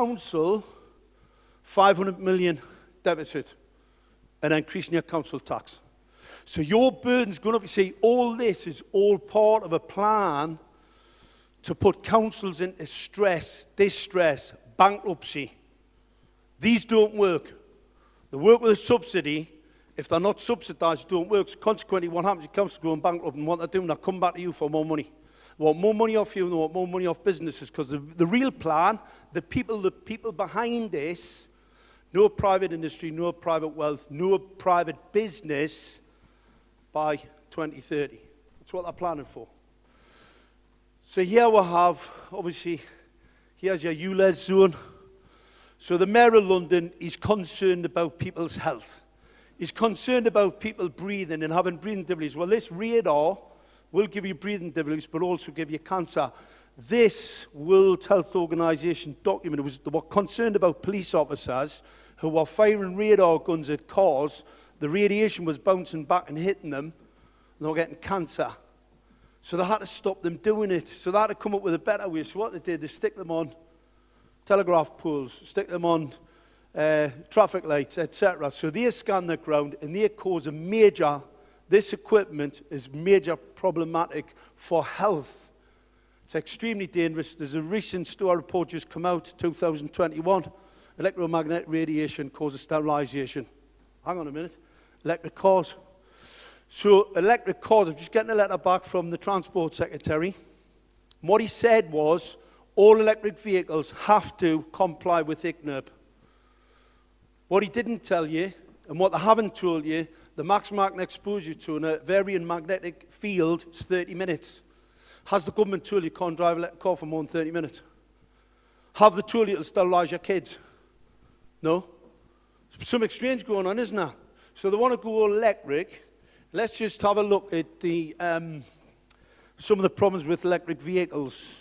council 500 million deficit and increasing your council tax. So your burden's going to see, all this is all part of a plan to put councils into stress, distress, bankruptcy. These don't work. They work with a subsidy. If they're not subsidised, don't work. So consequently, what happens is councils go bankrupt, and what they're doing, they come back to you for more money. They want more money off you, and they want more money off businesses, because the real plan, the people behind this, no private industry, no private wealth, no private business by 2030. That's what they're planning for. So here we have, obviously, here's your ULEZ zone. So the Mayor of London is concerned about people's health. He's concerned about people breathing and having breathing difficulties. Well, this radar will give you breathing difficulties, but also give you cancer. This World Health Organization document, they were concerned about police officers who were firing radar guns at cars. The radiation was bouncing back and hitting them, and they were getting cancer. So they had to stop them doing it. So they had to come up with a better way. So what they did, they stick them on telegraph poles, stick them on traffic lights, etc. So they scan the ground, and they cause this equipment is major problematic for health. It's extremely dangerous. There's a recent STOA report just come out, 2021. Electromagnetic radiation causes sterilization. Hang on a minute. Electric cars. So electric cars, I'm just getting a letter back from the Transport Secretary. And what he said was, all electric vehicles have to comply with ICNIRP. What he didn't tell you, and what they haven't told you, the maximum exposure to a varying magnetic field is 30 minutes. Has the government told you can't drive an electric car for more than 30 minutes? Have they told you it'll sterilize your kids? No? Something strange going on, isn't there? So they want to go all electric. Let's just have a look at the some of the problems with electric vehicles.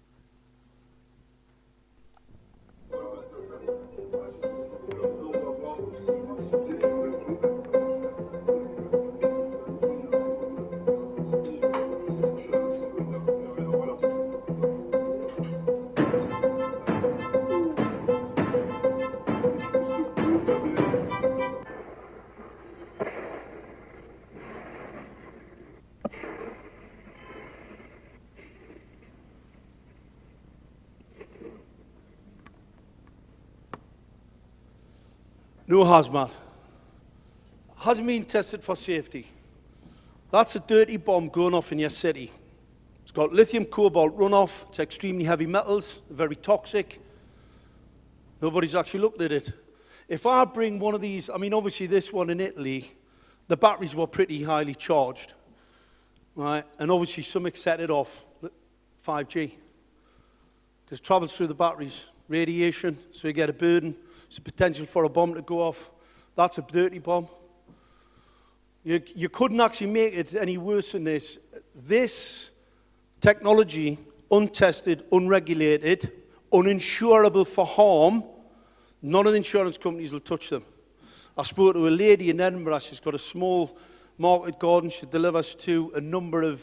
No hazmat. Hasn't been tested for safety. That's a dirty bomb going off in your city. It's got lithium cobalt runoff. It's extremely heavy metals, very toxic. Nobody's actually looked at it. If I bring one of these, I mean, obviously this one in Italy, the batteries were pretty highly charged, right? And obviously something set it off, 5G. Because it travels through the batteries, radiation, so you get a burden. There's a potential for a bomb to go off. That's a dirty bomb. You couldn't actually make it any worse than this. This technology, untested, unregulated, uninsurable for harm, none of the insurance companies will touch them. I spoke to a lady in Edinburgh. She's got a small market garden. She delivers to a number of,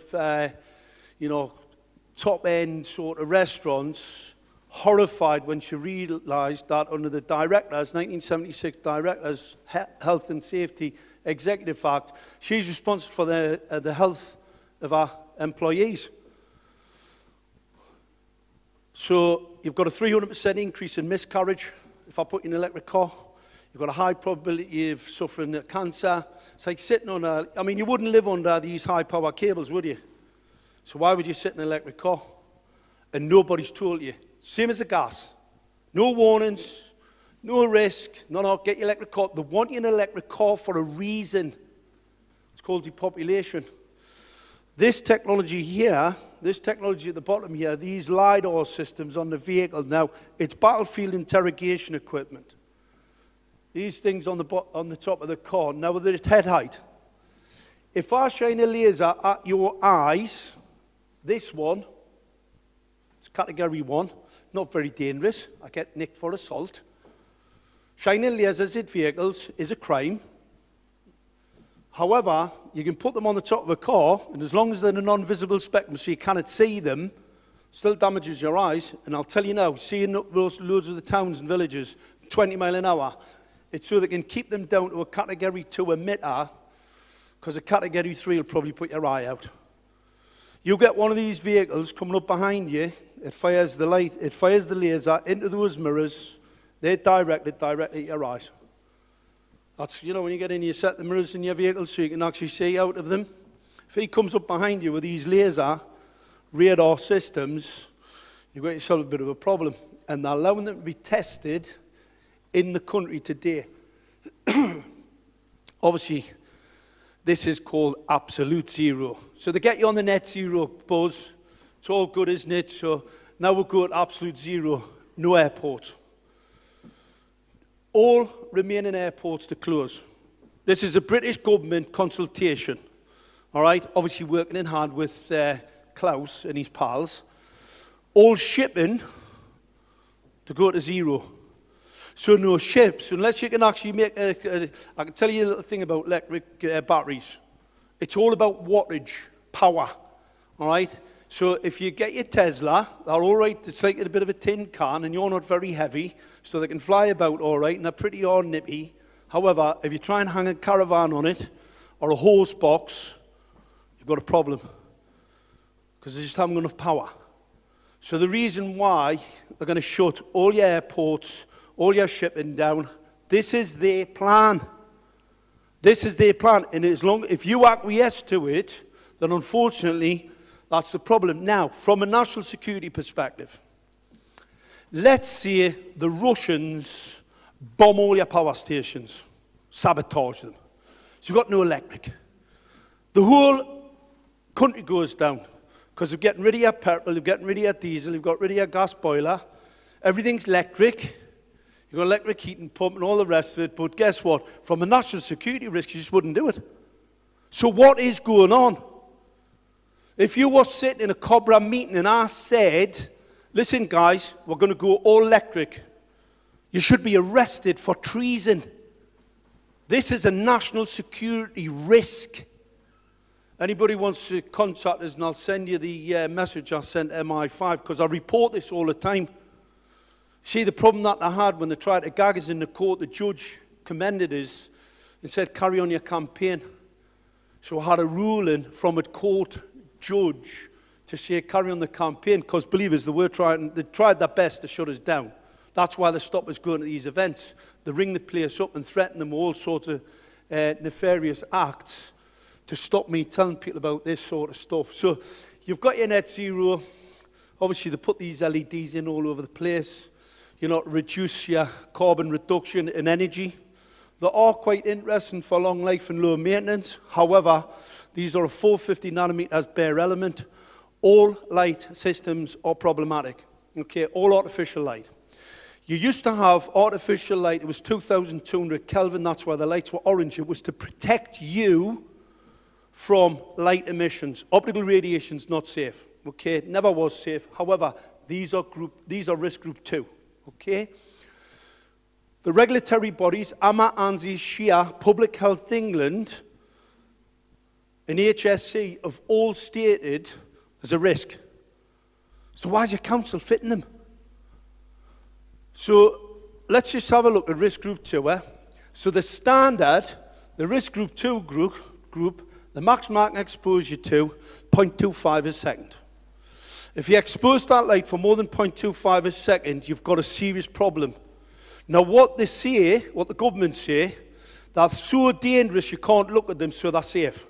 top-end sort of restaurants. Horrified when she realised that under the Directors, 1976 Directors Health and Safety Executive Act, she's responsible for the health of our employees. So you've got a 300% increase in miscarriage if I put you in an electric car. You've got a high probability of suffering cancer. It's like sitting on you wouldn't live under these high-power cables, would you? So why would you sit in an electric car? And nobody's told you. Same as the gas. No warnings, no risk, no, get your electric car. They want you in an electric car for a reason. It's called depopulation. This technology here, this technology at the bottom here, these LiDAR systems on the vehicle, now, it's battlefield interrogation equipment. These things on the top of the car, now with its head height. If I shine a laser at your eyes, this one, it's category 1, not very dangerous. I get nicked for assault. Shining lasers at vehicles is a crime. However, you can put them on the top of a car, and as long as they're in a non-visible spectrum so you cannot see them, still damages your eyes. And I'll tell you now, seeing those loads of the towns and villages, 20 mile an hour, it's so they can keep them down to a Category 2 emitter, because a Category 3 will probably put your eye out. You get one of these vehicles coming up behind you, it fires the light, it fires the laser into those mirrors, they direct it directly at your eyes. That's, you know, when you get in, you set the mirrors in your vehicle so you can actually see out of them. If he comes up behind you with these laser radar systems, you've got yourself a bit of a problem. And they're allowing them to be tested in the country today. Obviously, this is called absolute zero. So they get you on the net zero buzz. It's all good, isn't it? So now we'll go at absolute zero, no airport. All remaining airports to close. This is a British government consultation. All right, obviously working in hand with Klaus and his pals. All shipping to go to zero. So no ships, unless you can actually make I can tell you a little thing about electric batteries. It's all about wattage, power, all right? So if you get your Tesla, they're all right, it's like a bit of a tin can and you're not very heavy, so they can fly about all right and they're pretty all nippy. However, if you try and hang a caravan on it or a horse box, you've got a problem because they just haven't got enough power. So the reason why they're going to shut all your airports, all your shipping down, this is their plan. This is their plan. And as long if you acquiesce to it, then unfortunately, that's the problem. Now, from a national security perspective, let's say the Russians bomb all your power stations, sabotage them. So you've got no electric. The whole country goes down because they're getting rid of your petrol, they're getting rid of your diesel, they've got rid of your gas boiler. Everything's electric. You've got electric heating pump and all the rest of it. But guess what? From a national security risk, you just wouldn't do it. So what is going on? If you were sitting in a Cobra meeting and I said, listen guys, we're going to go all electric, you should be arrested for treason. This is a national security risk. Anybody wants to contact us and I'll send you the message I sent MI5 because I report this all the time. See, the problem that I had when they tried to gag us in the court, the judge commended us and said, carry on your campaign. So I had a ruling from a court judge to say, carry on the campaign, because believers, they tried their best to shut us down. That's why they stopped us going to these events. They ring the place up and threaten them with all sorts of nefarious acts to stop me telling people about this sort of stuff. So you've got your net zero. Obviously, they put these LEDs in all over the place. You know, to reduce your carbon reduction in energy. They are quite interesting for long life and low maintenance. However, these are a 450 nanometers bare element. All light systems are problematic. Okay, all artificial light. You used to have artificial light. It was 2,200 Kelvin. That's why the lights were orange. It was to protect you from light emissions. Optical radiation is not safe. Okay, it never was safe. However, these are risk group 2. Okay? The regulatory bodies, AMA, ANSI, SHIA, Public Health England, and HSC have all stated there's a risk. So why is your council fitting them? So let's just have a look at risk group 2. So the standard, the risk group 2 group, the maximum I can expose you to, 0.25 a second. If you expose that light for more than 0.25 a second, you've got a serious problem. Now what they say, what the government say, they're so dangerous you can't look at them, so they're safe.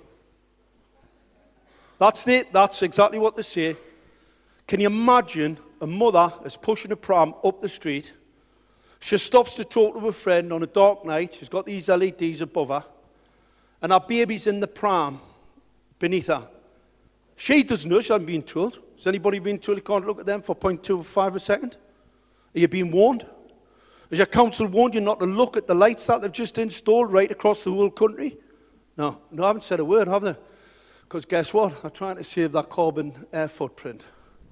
That's exactly what they say. Can you imagine a mother is pushing a pram up the street, she stops to talk to a friend on a dark night, she's got these LEDs above her, and her baby's in the pram beneath her. She doesn't know, she hasn't been told. Has anybody been told you can't look at them for 0.25 a second? Are you being warned? Has your council warned you not to look at the lights that they've just installed right across the whole country? No, I haven't said a word, have they? Because guess what? They're trying to save that carbon footprint.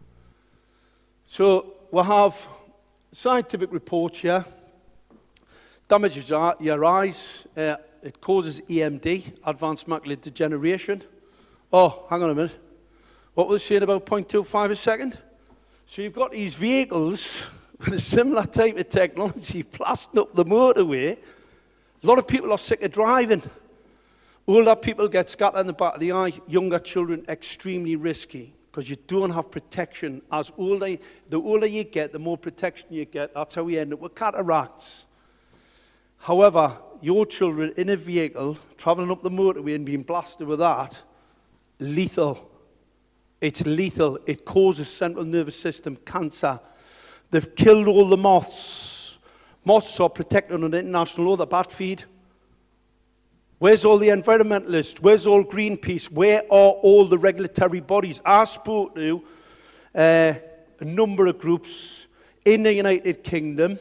So we'll have scientific reports here. Damages your eyes. It causes AMD, advanced macular degeneration. Oh, hang on a minute. What was saying about 0.25 a second? So you've got these vehicles with a similar type of technology blasting up the motorway. A lot of people are sick of driving. Older people get scattered in the back of the eye. Younger children, extremely risky because you don't have protection. The older you get, the more protection you get. That's how we end up with cataracts. However, your children in a vehicle, travelling up the motorway and being blasted with that, lethal. It's lethal. It causes central nervous system cancer. They've killed all the moths. Moths are protected under international law, the bat feed. Where's all the environmentalists? Where's all Greenpeace? Where are all the regulatory bodies? I spoke to a number of groups in the United Kingdom.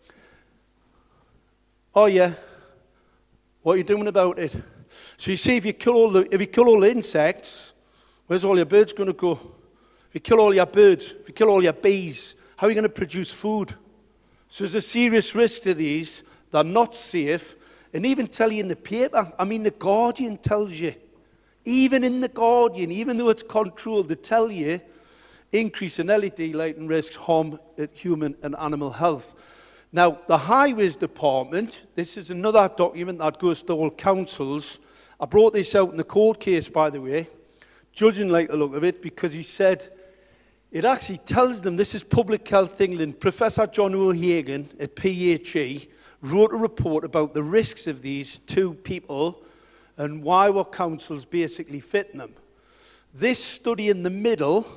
Oh yeah, what are you doing about it? So you see, if you kill all the insects, where's all your birds going to go? If you kill all your birds, if you kill all your bees, how are you going to produce food? So there's a serious risk to these. They're not safe. And even tell you in the paper, I mean, The Guardian tells you, even in The Guardian, even though it's controlled, they tell you increase in LED lighting risks harm human and animal health. Now, the Highways Department, this is another document that goes to all councils. I brought this out in the court case, by the way. Judge didn't like the look of it because he said, it actually tells them, this is Public Health England, Professor John O'Hagan at PHE, wrote a report about the risks of these to people and why were councils basically fitting them. This study in the middle,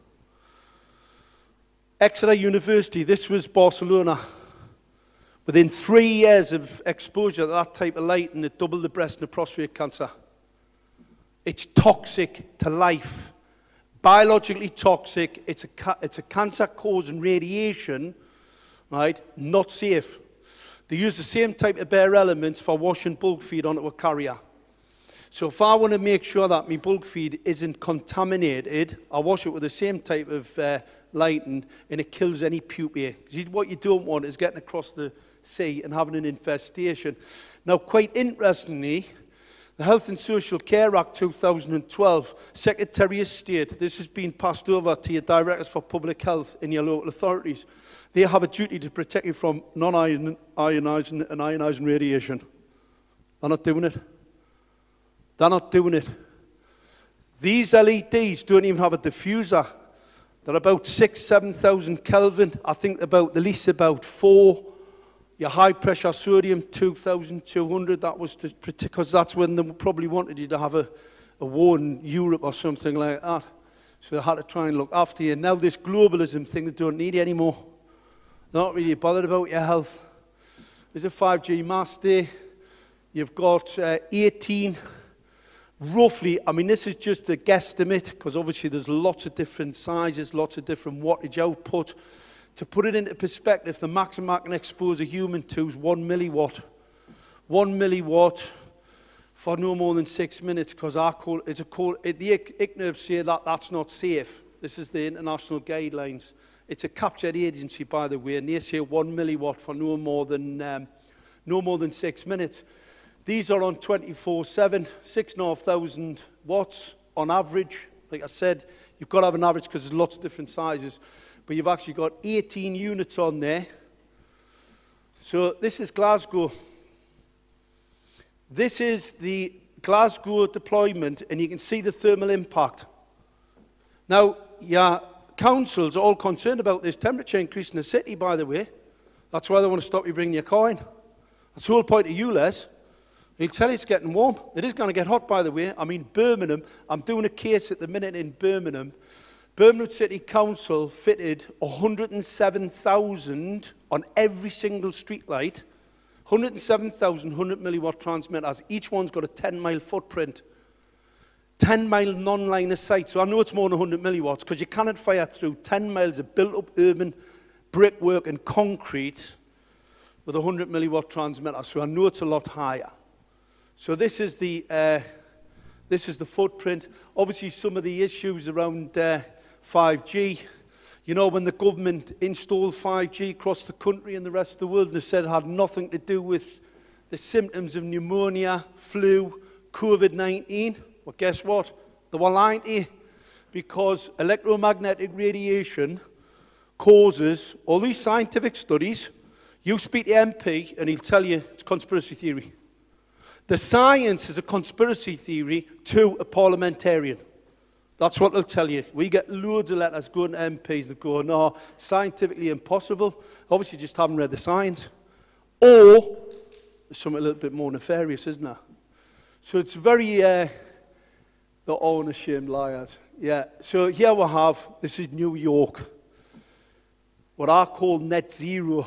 Exeter University, this was Barcelona. Within 3 years of exposure to that type of lighting, it doubled the breast and the prostate cancer. It's toxic to life. Biologically toxic. It's a cancer-causing radiation, right? Not safe. They use the same type of bare elements for washing bulk feed onto a carrier. So if I want to make sure that my bulk feed isn't contaminated, I wash it with the same type of lighting and it kills any pupae. Because what you don't want is getting across the sea and having an infestation. Now, quite interestingly, the Health and Social Care Act 2012, Secretary of State, this has been passed over to your directors for public health in your local authorities. They have a duty to protect you from non-ionizing and ionizing radiation. They're not doing it. They're not doing it. These LEDs don't even have a diffuser. They're about 6,000-7,000 Kelvin. I think about the least about 4. Your high pressure sodium, 2,200. That was because that's when they probably wanted you to have a war in Europe or something like that. So they had to try and look after you. Now this globalism thing, they don't need you anymore. They're not really bothered about your health. There's a 5G mast there. You've got 18, roughly, I mean, this is just a guesstimate, because obviously there's lots of different sizes, lots of different wattage output. To put it into perspective, the maximum I can expose a human to is 1 milliwatt. 1 milliwatt for no more than 6 minutes, because the ICNIRP say that that's not safe. This is the international guidelines. It's a captured agency, by the way, and they say 1 milliwatt for no more than 6 minutes. These are on 24/7, 6,500 watts on average. Like I said, you've got to have an average because there's lots of different sizes. But you've actually got 18 units on there. So this is Glasgow. This is the Glasgow deployment, and you can see the thermal impact. Now, your councils are all concerned about this temperature increase in the city, by the way. That's why they want to stop you bringing your car in. That's the whole point of ULEZ. He'll tell you it's getting warm. It is going to get hot, by the way. I mean, Birmingham, I'm doing a case at the minute in Birmingham. Birmingham City Council fitted 107,000 on every single street light. 107,000 100 milliwatt transmitters. Each one's got a 10-mile footprint. 10-mile non-line of sight. So I know it's more than 100 milliwatts because you cannot fire through 10 miles of built-up urban brickwork and concrete with a 100 milliwatt transmitter. So I know it's a lot higher. So this is the footprint. Obviously, some of the issues around 5G. You know, when the government installed 5G across the country and the rest of the world, and they said it had nothing to do with the symptoms of pneumonia, flu, COVID-19. Well, guess what? They were lying to you, because electromagnetic radiation causes, all these scientific studies, you speak to MP and he'll tell you it's conspiracy theory. The science is a conspiracy theory to a parliamentarian. That's what they'll tell you. We get loads of letters going to MPs that go, no, it's scientifically impossible. Obviously, you just haven't read the science. Or, there's something a little bit more nefarious, isn't there? So it's very, the unashamed liars. Yeah, so here we have, this is New York, what I call net zero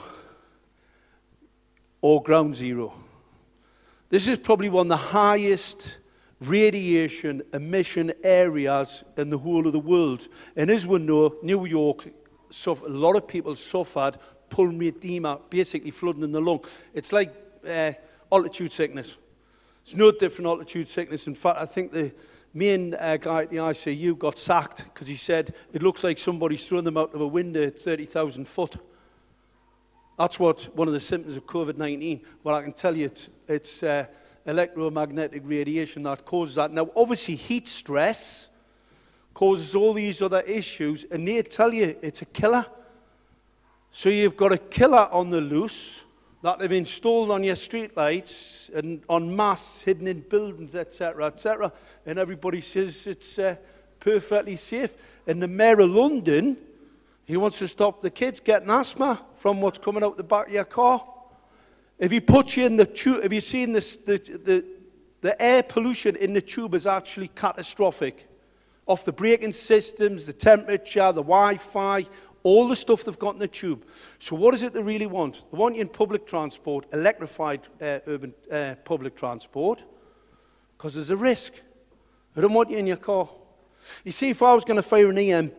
or ground zero. This is probably one of the highest radiation emission areas in the whole of the world. And as we know, New York, a lot of people suffered pulmonary edema, basically flooding in the lung. It's like altitude sickness. It's no different altitude sickness. In fact, I think the main guy at the ICU got sacked because he said it looks like somebody's thrown them out of a window at 30,000 foot. That's what one of the symptoms of COVID-19. Well, I can tell you it's electromagnetic radiation that causes that. Now, obviously, heat stress causes all these other issues, and they tell you it's a killer. So you've got a killer on the loose that they've installed on your streetlights and on masts hidden in buildings, etc., and everybody says it's perfectly safe. And the Mayor of London, he wants to stop the kids getting asthma from what's coming out the back of your car. If he puts you in the tube, have you seen this? The air pollution in the tube is actually catastrophic. Off the braking systems, the temperature, the Wi-Fi, all the stuff they've got in the tube. So what is it they really want? They want you in public transport, electrified urban public transport, because there's a risk. They don't want you in your car. You see, if I was going to fire an EMP,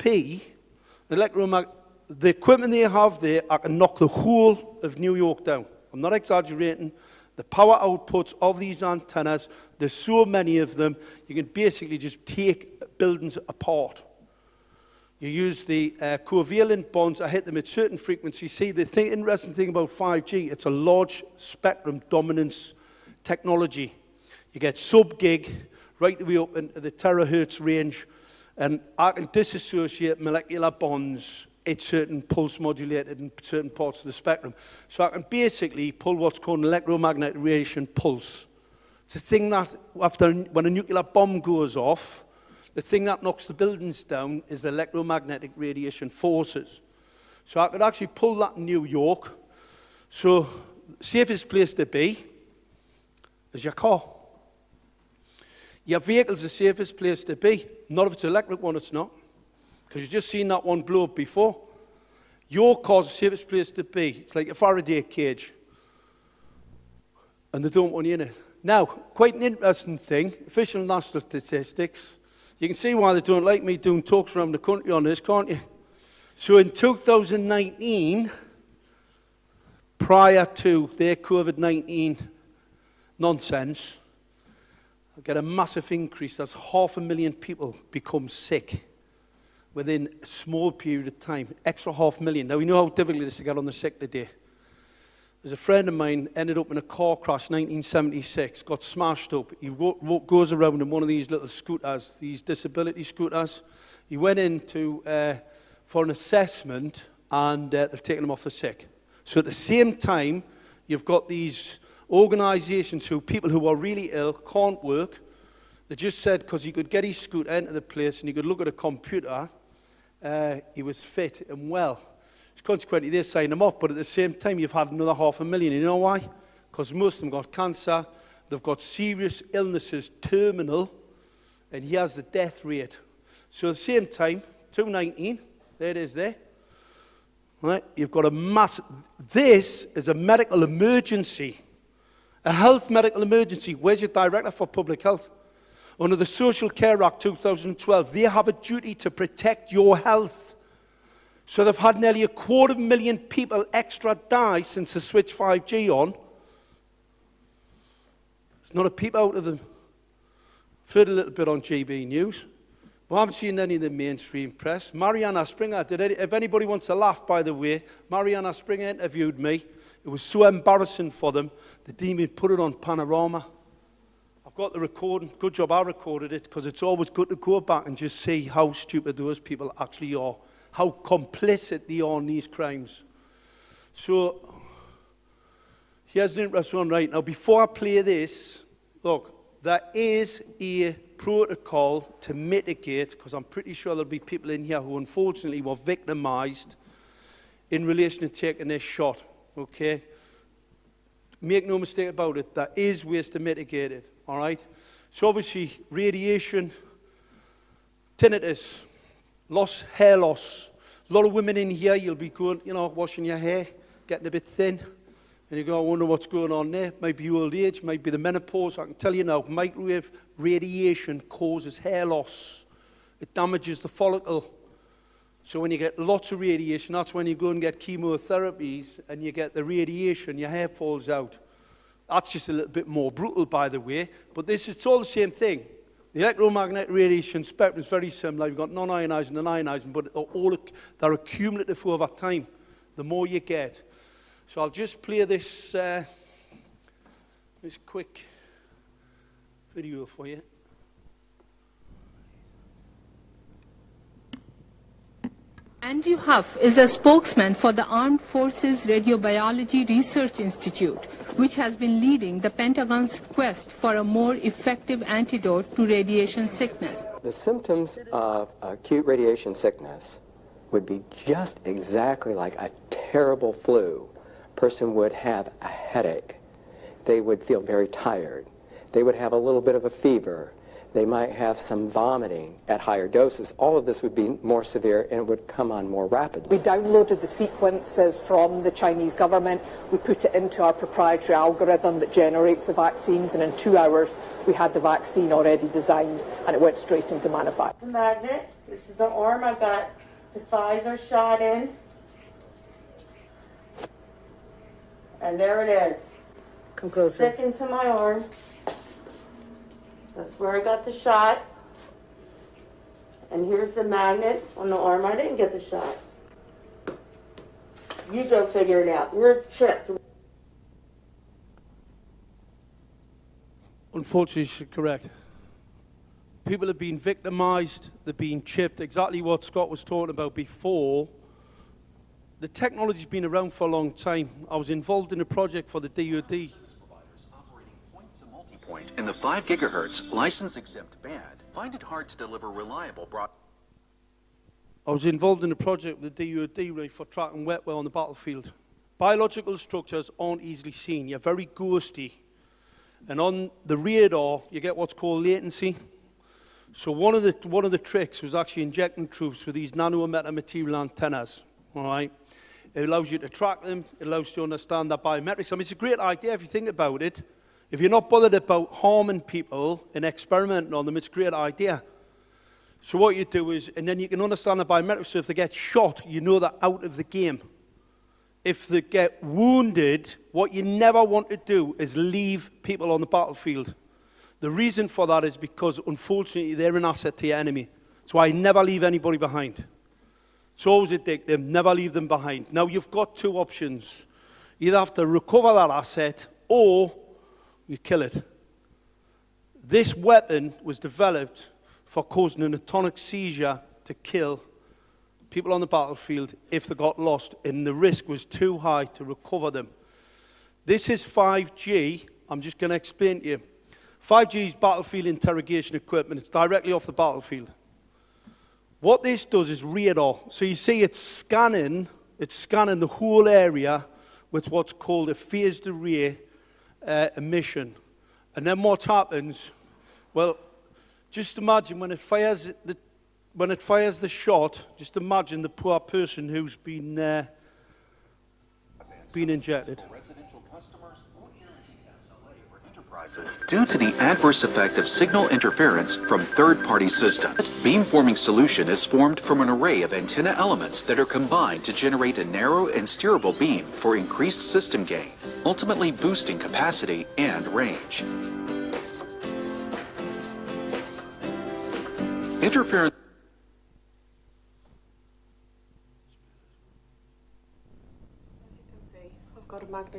the equipment they have there, I can knock the whole of New York down. I'm not exaggerating. The power outputs of these antennas, there's so many of them, you can basically just take buildings apart. You use the covalent bonds, I hit them at certain frequencies. See, the interesting thing about 5G, it's a large spectrum dominance technology. You get sub-gig, right the way up into the terahertz range, and I can disassociate molecular bonds at certain pulse modulated in certain parts of the spectrum. So I can basically pull what's called an electromagnetic radiation pulse. It's a thing that, when a nuclear bomb goes off, the thing that knocks the buildings down is the electromagnetic radiation forces. So I could actually pull that in New York. So safest place to be is your car. Your vehicle's the safest place to be. Not if it's an electric one, it's not. Because you've just seen that one blow up before. Your car's the safest place to be. It's like a Faraday cage. And they don't want you in it. Now, quite an interesting thing, official national statistics. You can see why they don't like me doing talks around the country on this, can't you? So in 2019, prior to their COVID-19 nonsense, I get a massive increase. That's 500,000 people become sick within a small period of time. Extra 500,000. Now, we know how difficult it is to get on the sick today. There's a friend of mine ended up in a car crash, 1976, got smashed up. He goes around in one of these little scooters, these disability scooters. He went in for an assessment, and they've taken him off the sick. So at the same time, you've got these organisations people who are really ill, can't work. They just said because he could get his scooter into the place and he could look at a computer, he was fit and well. Consequently, they sign them off, but at the same time, you've had another 500,000. You know why? Because most of them got cancer, they've got serious illnesses, terminal, and he has the death rate. So at the same time, 219, there it is there. Right? You've got a massive, this is a medical emergency, a health medical emergency. Where's your director for public health? Under the Social Care Act 2012, they have a duty to protect your health. So they've had nearly 250,000 people extra die since they switched 5G on. There's not a peep out of them. I've heard a little bit on GB News, but I haven't seen any of the mainstream press. Mariana Springer, if anybody wants to laugh, by the way, Mariana Springer interviewed me. It was so embarrassing for them, they didn't even put it on Panorama. I've got the recording. Good job I recorded it, because it's always good to go back and just see how stupid those people actually are. how complicit they are in these crimes. So, here's an interesting one right now. Before I play this, look, there is a protocol to mitigate, because I'm pretty sure there'll be people in here who unfortunately were victimized in relation to taking this shot, okay? Make no mistake about it, there is ways to mitigate it, all right? So obviously, radiation, tinnitus, hair loss. A lot of women in here, you'll be going, you know, washing your hair, getting a bit thin, and you go, I wonder what's going on there. Might be old age, might be the menopause. I can tell you now, microwave radiation causes hair loss. It damages the follicle. So when you get lots of radiation, that's when you go and get chemotherapies, and you get the radiation, your hair falls out. That's just a little bit more brutal, by the way, but it's all the same thing. The electromagnetic radiation spectrum is very similar. You've got non-ionizing and ionizing, but they're accumulative over time, the more you get. So I'll just play this, this quick video for you. Andrew Huff is a spokesman for the Armed Forces Radiobiology Research Institute, which has been leading the Pentagon's quest for a more effective antidote to radiation sickness. The symptoms of acute radiation sickness would be just exactly like a terrible flu. A person would have a headache. They would feel very tired. They would have a little bit of a fever. They might have some vomiting at higher doses. All of this would be more severe and it would come on more rapidly. We downloaded the sequences from the Chinese government. We put it into our proprietary algorithm that generates the vaccines, and in 2 hours we had the vaccine already designed and it went straight into manufacture. The magnet, this is the arm I got. The thighs are shot in. And there it is. Come closer. Stick into my arm. That's where I got the shot. And here's the magnet on the arm. I didn't get the shot. You go figure it out. We're chipped. Unfortunately, she's correct. People have been victimized, they've been chipped, exactly what Scott was talking about before. The technology's been around for a long time. I was involved in a project for the DoD. In the 5 gigahertz license-exempt band, find it hard to deliver reliable broadband. I was involved in a project with the DoD right, for tracking wet well on the battlefield. Biological structures aren't easily seen. You're very ghosty. And on the radar, you get what's called latency. So one of the tricks was actually injecting troops with these nanometer material antennas. All right? It allows you to track them. It allows you to understand their biometrics. I mean, it's a great idea if you think about it. If you're not bothered about harming people and experimenting on them, it's a great idea. So what you do is, and then you can understand the biometrics, so if they get shot, you know they're out of the game. If they get wounded, what you never want to do is leave people on the battlefield. The reason for that is because, unfortunately, they're an asset to your enemy. So I never leave anybody behind. It's always addictive, never leave them behind. Now, you've got 2 options. You either have to recover that asset, or you kill it. This weapon was developed for causing an atonic seizure to kill people on the battlefield if they got lost, and the risk was too high to recover them. This is 5G. I'm just going to explain to you. 5G is battlefield interrogation equipment. It's directly off the battlefield. What this does is radar. So you see it's scanning the whole area with what's called a phased array emission. And then what happens? Well, just imagine when it fires the shot, just imagine the poor person who's been injected. Due to the adverse effect of signal interference from third-party systems, beamforming solution is formed from an array of antenna elements that are combined to generate a narrow and steerable beam for increased system gain, ultimately boosting capacity and range. Interference